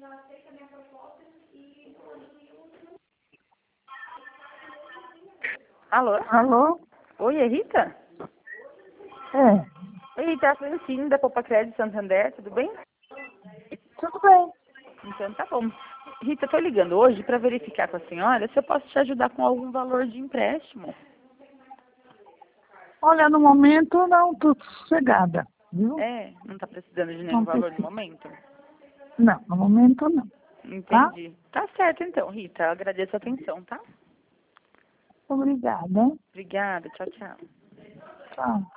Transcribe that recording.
Alô? Alô? Oi, é Rita? É, Oi, Rita, é a Francine da Poupa Crédito Santander, tudo bem? tudo bem. Então tá bom. Rita, tô ligando hoje para verificar com a senhora se eu posso te ajudar com algum valor de empréstimo. Olha, no momento não, tô sossegada, viu? Não tá precisando de nenhum Não valor no preciso. momento? Não, no momento não, tá? Entendi. Tá certo então, Rita. Eu agradeço a atenção, tá? Obrigada. Obrigada. Tchau, tchau. Tchau.